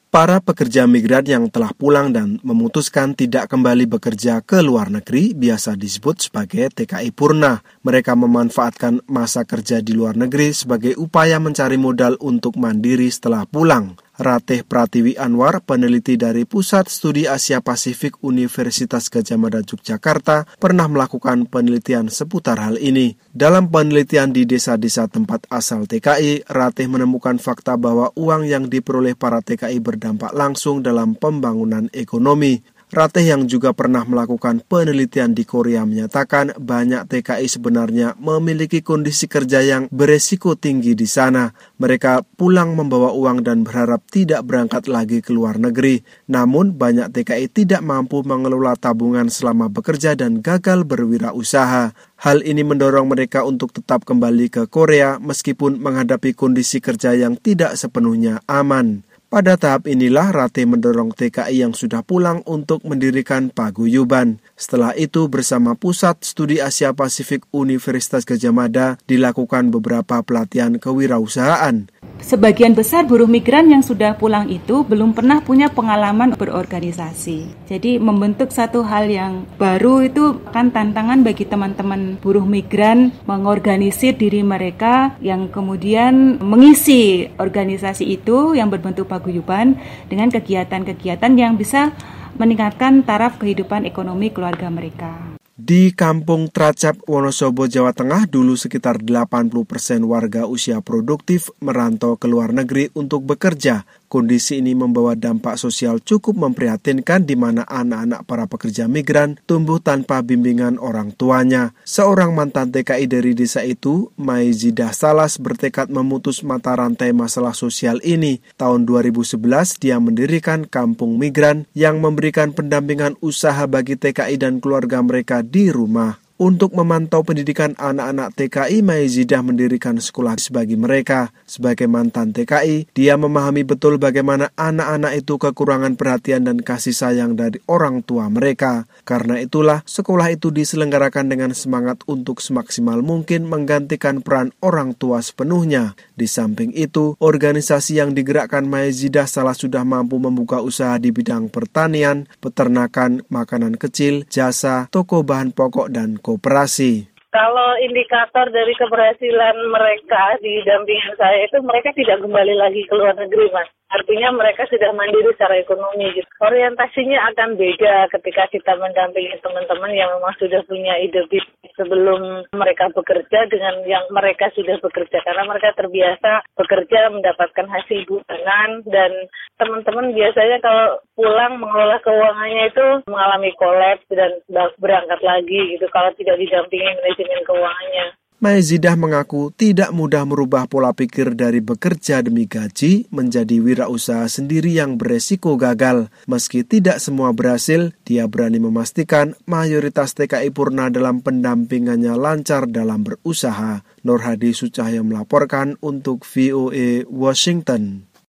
Para pekerja migran yang telah pulang dan memutuskan tidak kembali bekerja ke luar negeri biasa disebut sebagai TKI Purna. Mereka memanfaatkan masa kerja di luar negeri sebagai upaya mencari modal untuk mandiri setelah pulang. Ratih Pratiwi Anwar, peneliti dari Pusat Studi Asia Pasifik Universitas Gadjah Mada Yogyakarta, pernah melakukan penelitian seputar hal ini. Dalam penelitian di desa-desa tempat asal TKI, Ratih menemukan fakta bahwa uang yang diperoleh para TKI berdampak langsung dalam pembangunan ekonomi. Ratih yang juga pernah melakukan penelitian di Korea menyatakan banyak TKI sebenarnya memiliki kondisi kerja yang beresiko tinggi di sana. Mereka pulang membawa uang dan berharap tidak berangkat lagi ke luar negeri. Namun banyak TKI tidak mampu mengelola tabungan selama bekerja dan gagal berwirausaha. Hal ini mendorong mereka untuk tetap kembali ke Korea meskipun menghadapi kondisi kerja yang tidak sepenuhnya aman. Pada tahap inilah Ratih mendorong TKI yang sudah pulang untuk mendirikan paguyuban. Setelah itu bersama Pusat Studi Asia Pasifik Universitas Gadjah Mada dilakukan beberapa pelatihan kewirausahaan. Sebagian besar buruh migran yang sudah pulang itu belum pernah punya pengalaman berorganisasi. Jadi membentuk satu hal yang baru itu kan tantangan bagi teman-teman buruh migran mengorganisir diri mereka yang kemudian mengisi organisasi itu yang berbentuk paguyuban dengan kegiatan-kegiatan yang bisa meningkatkan taraf kehidupan ekonomi keluarga mereka. Di Kampung Tracap, Wonosobo, Jawa Tengah, dulu sekitar 80% warga usia produktif merantau ke luar negeri untuk bekerja. Kondisi ini membawa dampak sosial cukup memprihatinkan di mana anak-anak para pekerja migran tumbuh tanpa bimbingan orang tuanya. Seorang mantan TKI dari desa itu, Maizidah Salas, bertekad memutus mata rantai masalah sosial ini. Tahun 2011, dia mendirikan kampung migran yang memberikan pendampingan usaha bagi TKI dan keluarga mereka di rumah. Untuk memantau pendidikan anak-anak TKI, Maizidah mendirikan sekolah bagi mereka. Sebagai mantan TKI, dia memahami betul bagaimana anak-anak itu kekurangan perhatian dan kasih sayang dari orang tua mereka. Karena itulah, sekolah itu diselenggarakan dengan semangat untuk semaksimal mungkin menggantikan peran orang tua sepenuhnya. Di samping itu, organisasi yang digerakkan Maizidah Salas sudah mampu membuka usaha di bidang pertanian, peternakan, makanan kecil, jasa, toko bahan pokok, dan koperasi. Kalau indikator dari keberhasilan mereka di dampingan saya itu mereka tidak kembali lagi ke luar negeri, Mas. Artinya mereka sudah mandiri secara ekonomi. Gitu. Orientasinya akan beda ketika kita mendampingi teman-teman yang memang sudah punya ide bisnis sebelum mereka bekerja dengan yang mereka sudah bekerja. Karena mereka terbiasa bekerja mendapatkan hasil bulanan dan teman-teman biasanya kalau pulang mengelola keuangannya itu mengalami kolaps dan berangkat lagi gitu kalau tidak didampingi manajemen keuangannya. Maizidah mengaku tidak mudah merubah pola pikir dari bekerja demi gaji menjadi wirausaha sendiri yang beresiko gagal. Meski tidak semua berhasil, dia berani memastikan mayoritas TKI Purna dalam pendampingannya lancar dalam berusaha. Nur Hadi Sucahya melaporkan untuk VOA Washington.